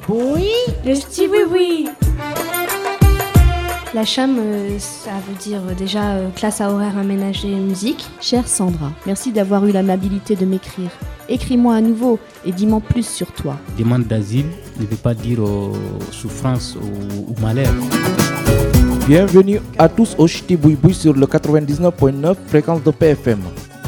Oui, le petit oui-oui. La CHAM, ça veut dire déjà classe à horaire aménagée musique. Chère Sandra, merci d'avoir eu l'amabilité de m'écrire. Écris-moi à nouveau et dis-moi plus sur toi. Demande d'asile ne veut pas dire souffrance ou malheur. Bienvenue à tous au Ch'ti Boui Boui sur le 99.9 fréquence de PFM.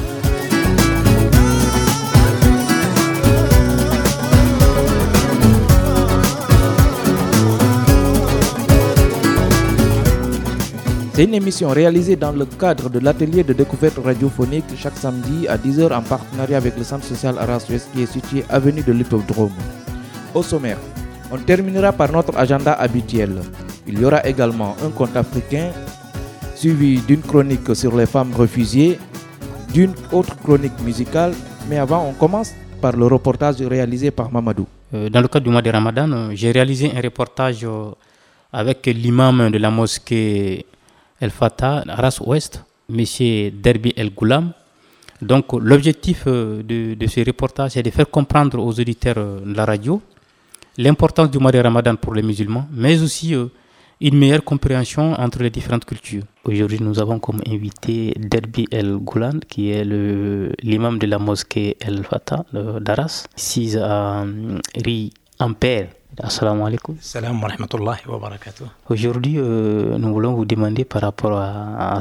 C'est une émission réalisée dans le cadre de l'atelier de découverte radiophonique chaque samedi à 10h en partenariat avec le centre social Arras-Ouest qui est situé avenue de l'Hippodrome. Au sommaire, on terminera par notre agenda habituel. Il y aura également un conte africain suivi d'une chronique sur les femmes réfugiées, d'une autre chronique musicale. Mais avant, on commence par le reportage réalisé par Mamadou. Dans le cadre du mois de Ramadan, j'ai réalisé un reportage avec l'imam de la mosquée El Fatah, Arras-Ouest, M. Derbi El Goulam. Donc l'objectif de ce reportage est de faire comprendre aux auditeurs de la radio l'importance du mois de Ramadan pour les musulmans, mais aussi une meilleure compréhension entre les différentes cultures. Aujourd'hui, nous avons comme invité Derbi El Goulam, qui est l'imam de la mosquée El Fatah d'Arras, 6 à Ri Ampère. Assalamu alaikum. Salam wa rahmatullahi wa barakatuh. Aujourd'hui, nous voulons vous demander par rapport à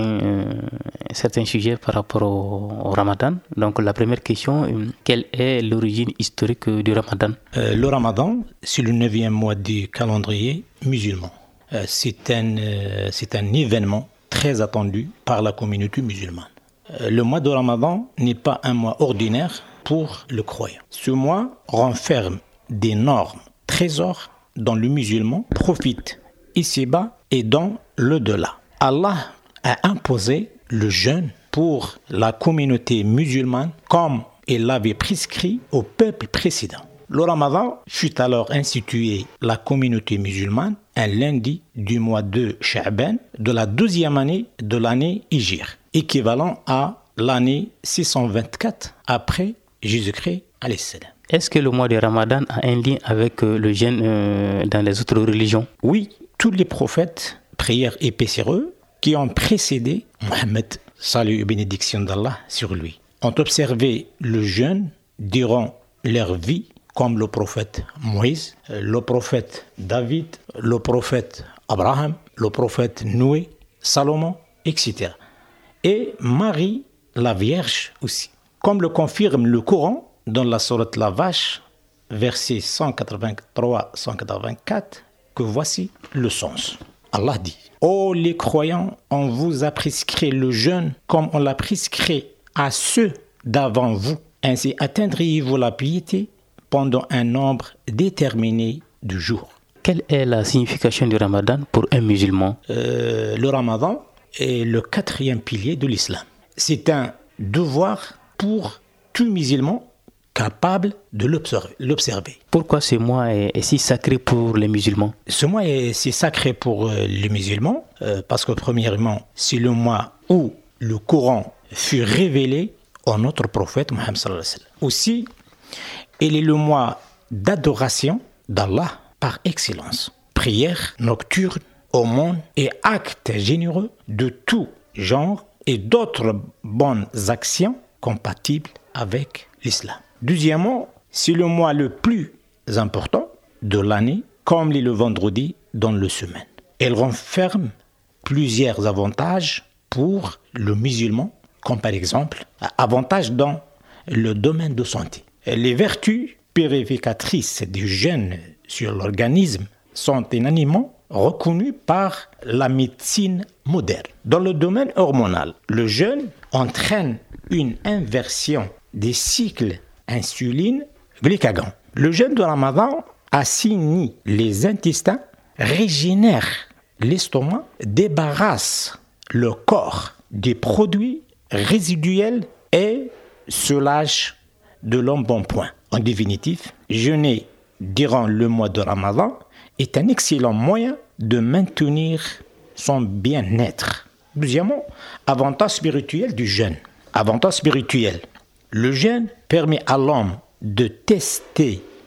certains sujets par rapport au Ramadan. Donc la première question, quelle est l'origine historique du Ramadan? Le Ramadan, c'est le 9e mois du calendrier musulman. C'est un événement très attendu par la communauté musulmane. Le mois de Ramadan n'est pas un mois ordinaire pour le croyant. Ce mois renferme d'énormes trésors dont le musulman profite ici-bas et dans l'au-delà. Allah a imposé le jeûne pour la communauté musulmane comme il l'avait prescrit au peuple précédent. Le Ramadan fut alors institué la communauté musulmane un lundi du mois de Sha'ban de la 12e année de l'année Hijr, équivalent à l'année 624 après Jésus-Christ alayhi salam. Est-ce que le mois de Ramadan a un lien avec le jeûne dans les autres religions? Oui, tous les prophètes, prières et paix sur eux, qui ont précédé Mohammed, salut et bénédiction d'Allah sur lui, ont observé le jeûne durant leur vie, comme le prophète Moïse, le prophète David, le prophète Abraham, le prophète Noé, Salomon, etc. Et Marie, la Vierge aussi. Comme le confirme le Coran, dans la sourate La Vache, versets 183-184, que voici le sens. Allah dit: ô les croyants, on vous a prescrit le jeûne comme on l'a prescrit à ceux d'avant vous. Ainsi atteindriez-vous la piété pendant un nombre déterminé de jours. Quelle est la signification du Ramadan pour un musulman? Le Ramadan est le 4e pilier de l'islam. C'est un devoir pour tout musulman capable de l'observer. Pourquoi ce mois est si sacré pour les musulmans? Ce mois est si sacré pour les musulmans parce que premièrement, c'est le mois où le Coran fut révélé à notre prophète Mohammed sallallahu alayhi wa sallam. Aussi, il est le mois d'adoration d'Allah par excellence. Prières nocturnes, aumônes et actes généreux de tout genre et d'autres bonnes actions compatibles avec l'islam. Deuxièmement, c'est le mois le plus important de l'année, comme l'est le vendredi dans la semaine. Elle renferme plusieurs avantages pour le musulman, comme par exemple, avantages dans le domaine de santé. Les vertus purificatrices du jeûne sur l'organisme sont unanimement reconnues par la médecine moderne. Dans le domaine hormonal, le jeûne entraîne une inversion des cycles insuline-glycagon. Le jeûne de Ramadan assainit les intestins, régénère l'estomac, débarrasse le corps des produits résiduels et soulage de l'embonpoint. En définitive, jeûner durant le mois de Ramadan est un excellent moyen de maintenir son bien-être. Deuxièmement, avantage spirituel du jeûne. Avantage spirituel. Le jeûne permet à l'homme de tester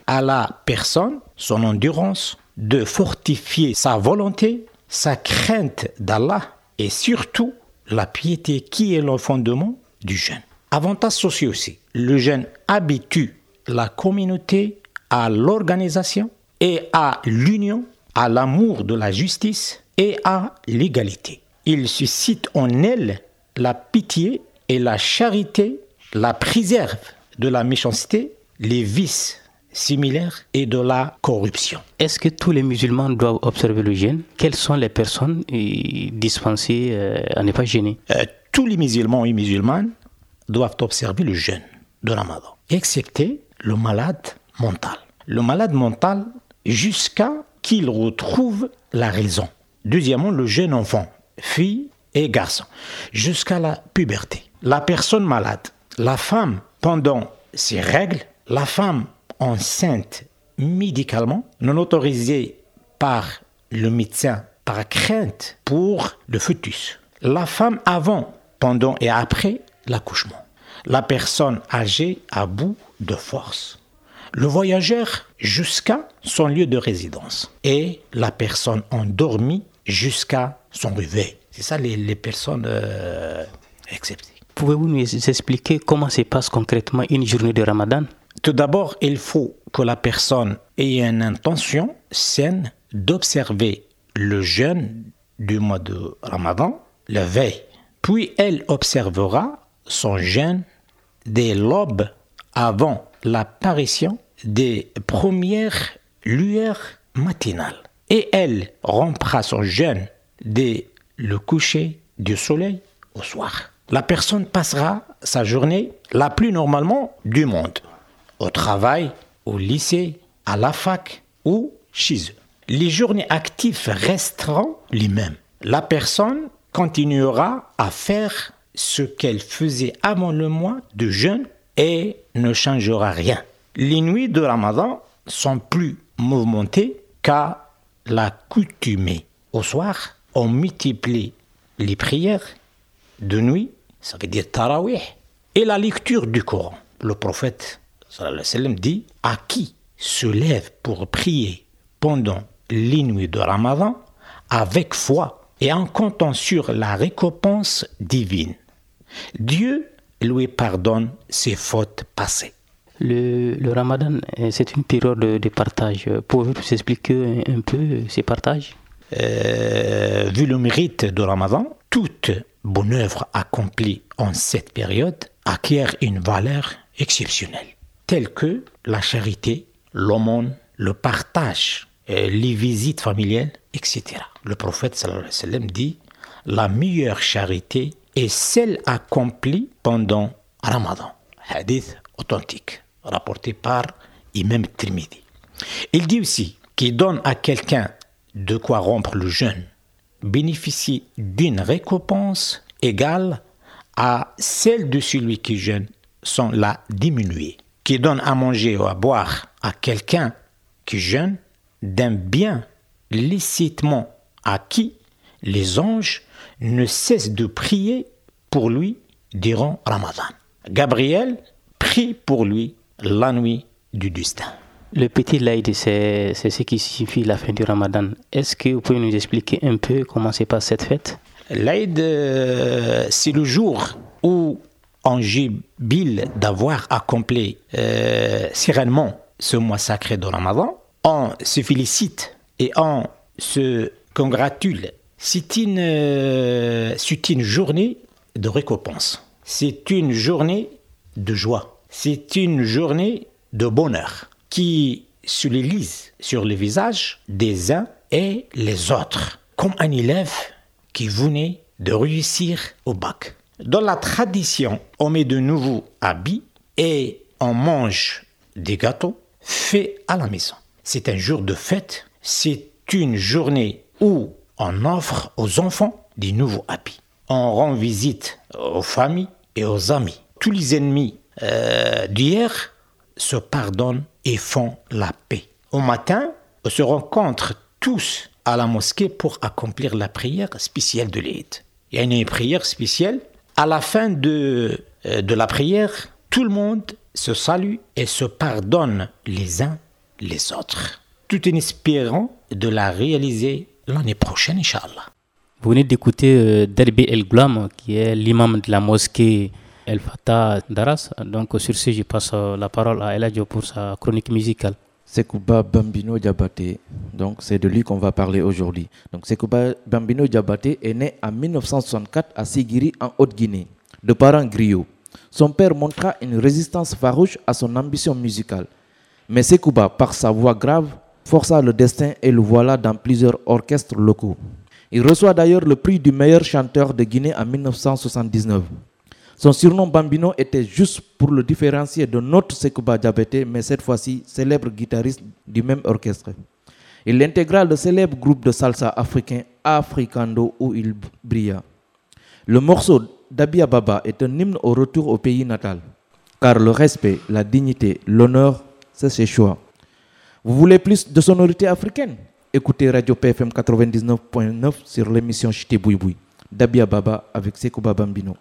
à la personne son endurance, de fortifier sa volonté, sa crainte d'Allah et surtout la piété qui est le fondement du jeûne. Avantages sociaux aussi. Le jeûne habitue la communauté à l'organisation et à l'union, à l'amour de la justice et à l'égalité. Il suscite en elle la pitié et la charité, la préserve de la méchanceté, les vices similaires et de la corruption. Est-ce que tous les musulmans doivent observer le jeûne? Quelles sont les personnes dispensées à ne pas jeûner? Tous les musulmans et musulmanes doivent observer le jeûne de Ramadan, excepté le malade mental. Le malade mental jusqu'à qu'il retrouve la raison. Deuxièmement, le jeune enfant, fille et garçon, jusqu'à la puberté. La personne malade, la femme pendant ses règles, la femme enceinte médicalement, non autorisée par le médecin par crainte pour le fœtus. La femme avant, pendant et après l'accouchement. La personne âgée à bout de force. Le voyageur jusqu'à son lieu de résidence. Et la personne endormie jusqu'à son réveil. C'est ça les personnes exceptées. Pouvez-vous nous expliquer comment se passe concrètement une journée de Ramadan? Tout d'abord, il faut que la personne ait une intention saine d'observer le jeûne du mois de Ramadan, la veille. Puis elle observera son jeûne dès l'aube avant l'apparition des premières lueurs matinales. Et elle rompra son jeûne dès le coucher du soleil au soir. La personne passera sa journée la plus normalement du monde, au travail, au lycée, à la fac ou chez eux. Les journées actives resteront les mêmes. La personne continuera à faire ce qu'elle faisait avant le mois de jeûne et ne changera rien. Les nuits de Ramadan sont plus mouvementées qu'à l'accoutumée. Au soir, on multiplie les prières de nuit, ça veut dire tarawih, et la lecture du Coran. Le prophète sallallahu alayhi wa sallam dit « À qui se lève pour prier pendant les nuits de Ramadan avec foi et en comptant sur la récompense divine, Dieu lui pardonne ses fautes passées. » Le Ramadan, c'est une période de partage. Pouvez-vous nous expliquer un peu ces partages? Vu le mérite de Ramadan, toute bonne œuvre accomplie en cette période acquiert une valeur exceptionnelle, telle que la charité, l'aumône, le partage, les visites familiales, etc. Le prophète sallallahu alayhi wa sallam dit « La meilleure charité est celle accomplie pendant Ramadan ». Hadith authentique, rapporté par Imam Tirmidhi. Il dit aussi « Qui donne à quelqu'un de quoi rompre le jeûne bénéficie d'une récompense égale à celle de celui qui jeûne sans la diminuer. Qui donne à manger ou à boire à quelqu'un qui jeûne d'un bien licitement acquis, les anges ne cessent de prier pour lui durant Ramadan. Gabriel prie pour lui la nuit du destin. Le petit Laïd, c'est ce qui signifie la fin du Ramadan. Est-ce que vous pouvez nous expliquer un peu comment se passe cette fête? L'Aïd, c'est le jour où on jubile d'avoir accompli sereinement ce mois sacré de Ramadan. On se félicite et on se congratule. C'est une journée de récompense. C'est une journée de joie. C'est une journée de bonheur qui se lise sur le visage des uns et les autres, comme un élève qui venait de réussir au bac. Dans la tradition, on met de nouveaux habits et on mange des gâteaux faits à la maison. C'est un jour de fête, c'est une journée où on offre aux enfants des nouveaux habits. On rend visite aux familles et aux amis. Tous les ennemis d'hier se pardonnent et font la paix. Au matin, on se rencontre tous à la mosquée pour accomplir la prière spéciale de l'Eid. Il y a une prière spéciale. À la fin de la prière, tout le monde se salue et se pardonne les uns les autres, tout en espérant de la réaliser l'année prochaine, Inch'Allah. Vous venez d'écouter Derby El Goulam, qui est l'imam de la mosquée El Fatah d'Arras. Donc sur ce, je passe la parole à El Hadjo pour sa chronique musicale. Sekouba Bambino Diabaté, donc c'est de lui qu'on va parler aujourd'hui. Donc Sekouba Bambino Diabaté est né en 1964 à Sigiri en Haute-Guinée, de parents griots. Son père montra une résistance farouche à son ambition musicale. Mais Sekouba, par sa voix grave, força le destin et le voilà dans plusieurs orchestres locaux. Il reçoit d'ailleurs le prix du meilleur chanteur de Guinée en 1979. Son surnom Bambino était juste pour le différencier de notre Sekouba Diabaté, mais cette fois-ci célèbre guitariste du même orchestre. Il intégra le célèbre groupe de salsa africain Africando où il brilla. Le morceau Dabia Baba est un hymne au retour au pays natal, car le respect, la dignité, l'honneur, c'est ses choix. Vous voulez plus de sonorité africaine? Écoutez Radio PFM 99.9 sur l'émission Chité Boui Boui. Dabia Baba avec Sekouba Bambino.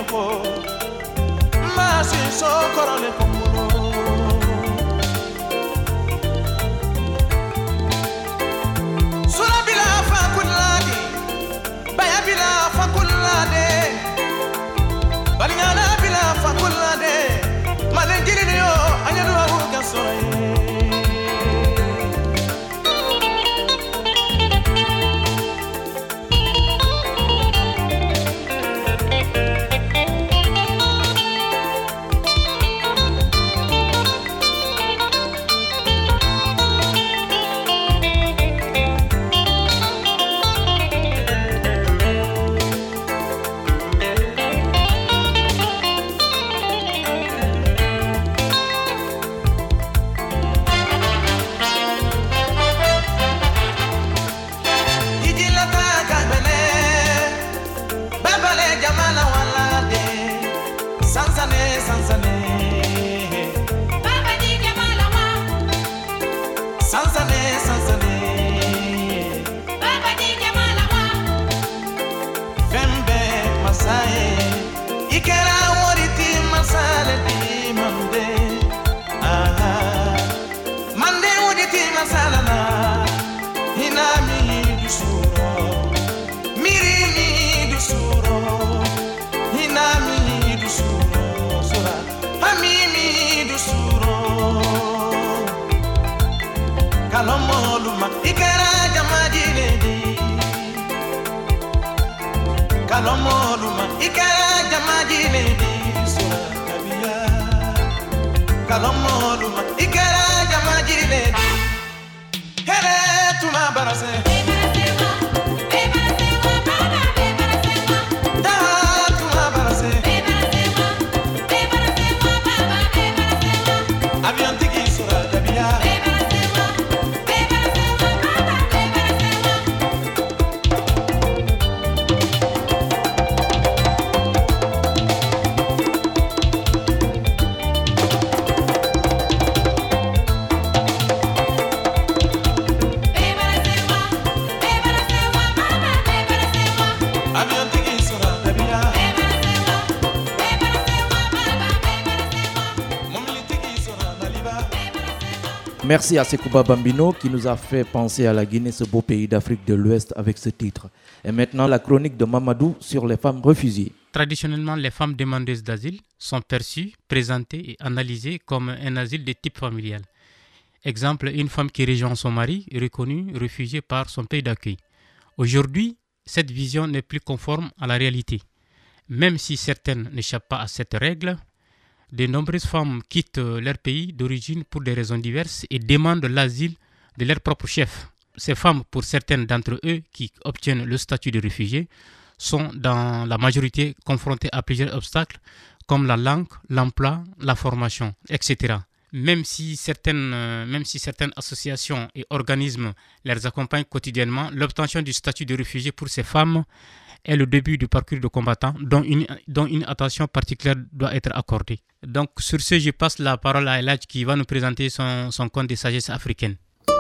ko masi sokorole kumbulo sura bila fakulade baya bila fakulade balingana bila fakulade malenjiri yo anyadu ahuga soye kalomoluma ikara jamajile di sura kabia kalomoluma ikara jamajile di hele tuma barase Merci à Sekouba Bambino qui nous a fait penser à la Guinée, ce beau pays d'Afrique de l'Ouest avec ce titre. Et maintenant la chronique de Mamadou sur les femmes refusées. Traditionnellement, les femmes demandeuses d'asile sont perçues, présentées et analysées comme un asile de type familial. Exemple, une femme qui rejoint son mari est reconnue réfugiée par son pays d'accueil. Aujourd'hui, cette vision n'est plus conforme à la réalité. Même si certaines n'échappent pas à cette règle, de nombreuses femmes quittent leur pays d'origine pour des raisons diverses et demandent l'asile de leur propre chef. Ces femmes, pour certaines d'entre eux qui obtiennent le statut de réfugié, sont dans la majorité confrontées à plusieurs obstacles comme la langue, l'emploi, la formation, etc. Même si certaines associations et organismes les accompagnent quotidiennement, l'obtention du statut de réfugié pour ces femmes est le début du parcours de combattant dont une attention particulière doit être accordée. Donc sur ce, je passe la parole à Eladj qui va nous présenter son conte de sagesse africaine.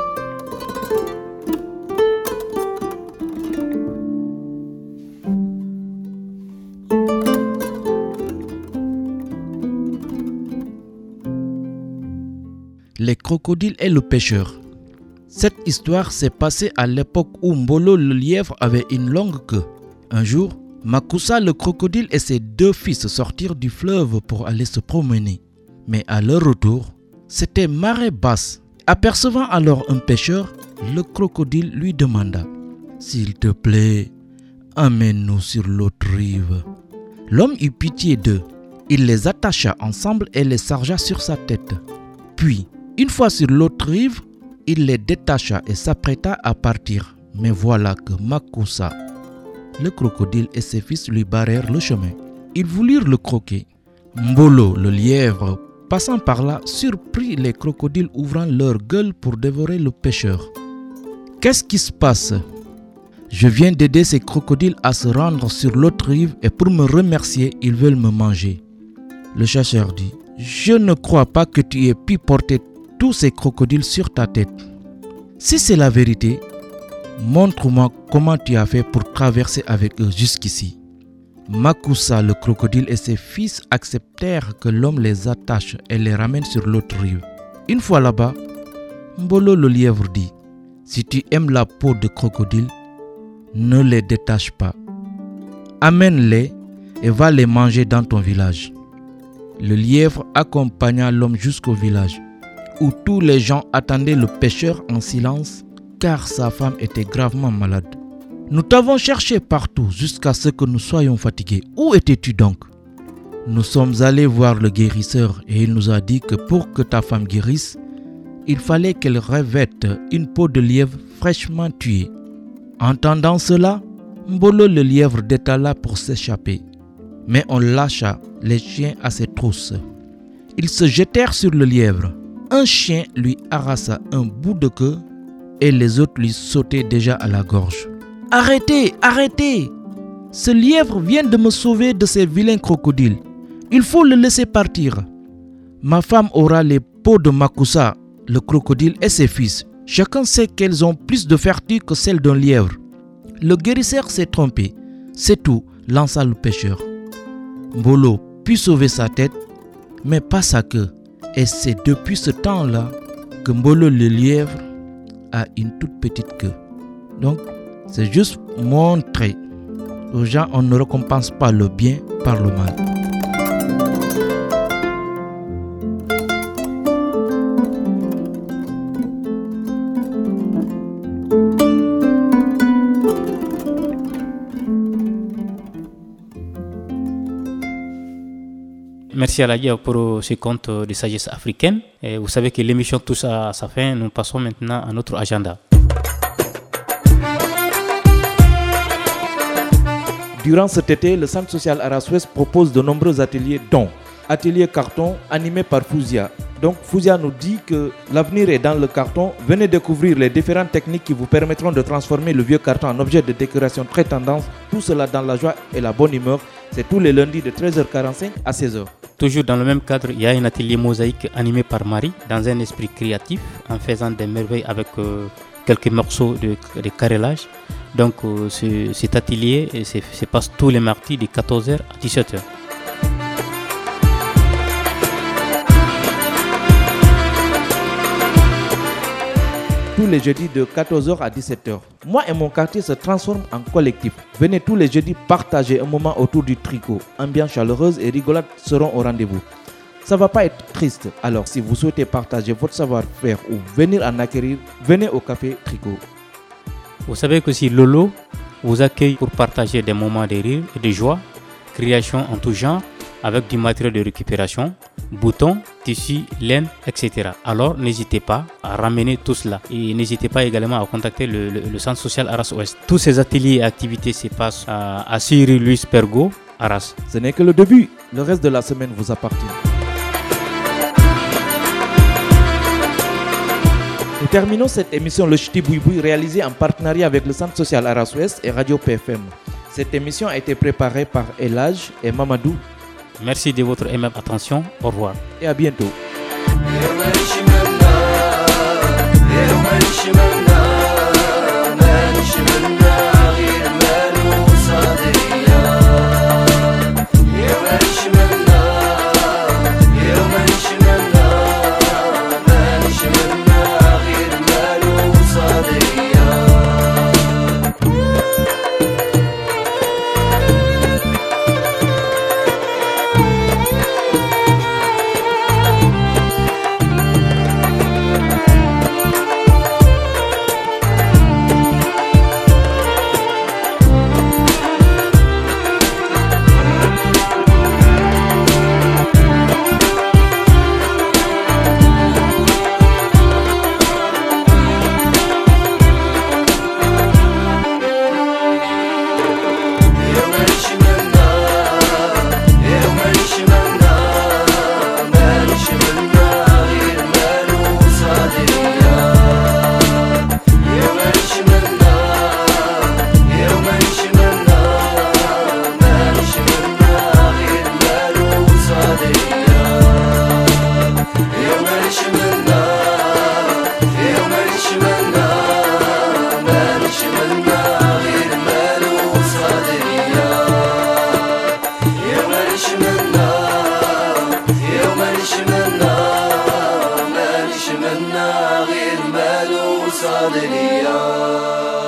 Les crocodiles et le pêcheur. Cette histoire s'est passée à l'époque où Mbolo le lièvre avait une longue queue. Un jour, Makusa le crocodile et ses 2 fils sortirent du fleuve pour aller se promener. Mais à leur retour, c'était marée basse. Apercevant alors un pêcheur, le crocodile lui demanda « S'il te plaît, amène-nous sur l'autre rive. » L'homme eut pitié d'eux. Il les attacha ensemble et les chargea sur sa tête. Puis, une fois sur l'autre rive, il les détacha et s'apprêta à partir. Mais voilà que Makusa, le crocodile et ses fils lui barrèrent le chemin. Ils voulurent le croquer. Mbolo, le lièvre, passant par là, surprit les crocodiles ouvrant leur gueule pour dévorer le pêcheur. « Qu'est-ce qui se passe ? Je viens d'aider ces crocodiles à se rendre sur l'autre rive et pour me remercier, ils veulent me manger. » Le chasseur dit « Je ne crois pas que tu aies pu porter tous ces crocodiles sur ta tête. Si c'est la vérité, montre-moi comment tu as fait pour traverser avec eux jusqu'ici. » Makusa, le crocodile, et ses fils acceptèrent que l'homme les attache et les ramène sur l'autre rive. Une fois là-bas, Mbolo le lièvre dit: si tu aimes la peau de crocodile, ne les détache pas. Amène-les et va les manger dans ton village. Le lièvre accompagna l'homme jusqu'au village, où tous les gens attendaient le pêcheur en silence, car sa femme était gravement malade. Nous t'avons cherché partout jusqu'à ce que nous soyons fatigués. Où étais-tu donc? Nous sommes allés voir le guérisseur et il nous a dit que pour que ta femme guérisse, il fallait qu'elle revête une peau de lièvre fraîchement tuée. Entendant cela, Mbolo le lièvre détala pour s'échapper. Mais on lâcha les chiens à ses trousses. Ils se jetèrent sur le lièvre. Un chien lui arracha un bout de queue et les autres lui sautaient déjà à la gorge. « Arrêtez, arrêtez! Ce lièvre vient de me sauver de ces vilains crocodiles. Il faut le laisser partir. Ma femme aura les peaux de Makusa, le crocodile, et ses fils. Chacun sait qu'elles ont plus de vertu que celles d'un lièvre. » Le guérisseur s'est trompé. C'est tout, lança le pêcheur. Mbolo put sauver sa tête, mais pas sa queue. Et c'est depuis ce temps-là que Mbolo le lièvre a une toute petite queue. Donc, c'est juste montrer aux gens on ne récompense pas le bien par le mal. Merci Alagi pour ce conte de sagesse africaine. Et vous savez que l'émission touche à sa fin. Nous passons maintenant à notre agenda. Durant cet été, le Centre social Arras-Ouest propose de nombreux ateliers, dont atelier carton animé par Fouzia. Donc Fouzia nous dit que l'avenir est dans le carton. Venez découvrir les différentes techniques qui vous permettront de transformer le vieux carton en objet de décoration très tendance. Tout cela dans la joie et la bonne humeur. C'est tous les lundis de 13h45 à 16h. Toujours dans le même cadre, il y a un atelier mosaïque animé par Marie dans un esprit créatif en faisant des merveilles avec quelques morceaux de carrelage. Donc cet atelier se passe tous les mardis de 14h à 17h. Tous les jeudis de 14h à 17h. Moi et mon quartier se transforment en collectif. Venez tous les jeudis partager un moment autour du tricot. Ambiance chaleureuse et rigolade seront au rendez-vous. Ça va pas être triste. Alors si vous souhaitez partager votre savoir-faire ou venir en acquérir, venez au café Tricot. Vous savez que si Lolo vous accueille pour partager des moments de rire et de joie, création en tout genre, avec du matériel de récupération, boutons, tissus, laine, etc. Alors n'hésitez pas à ramener tout cela. Et n'hésitez pas également à contacter le centre social Arras-Ouest. Tous ces ateliers et activités se passent à Cyril Louis Pergo, Arras. Ce n'est que le début. Le reste de la semaine vous appartient. Nous terminons cette émission Le Ch'ti Boui Boui réalisée en partenariat avec le Centre social Arras-Ouest et Radio PFM. Cette émission a été préparée par Elage et Mamadou. Merci de votre aimable attention. Au revoir. Et à bientôt. صادقية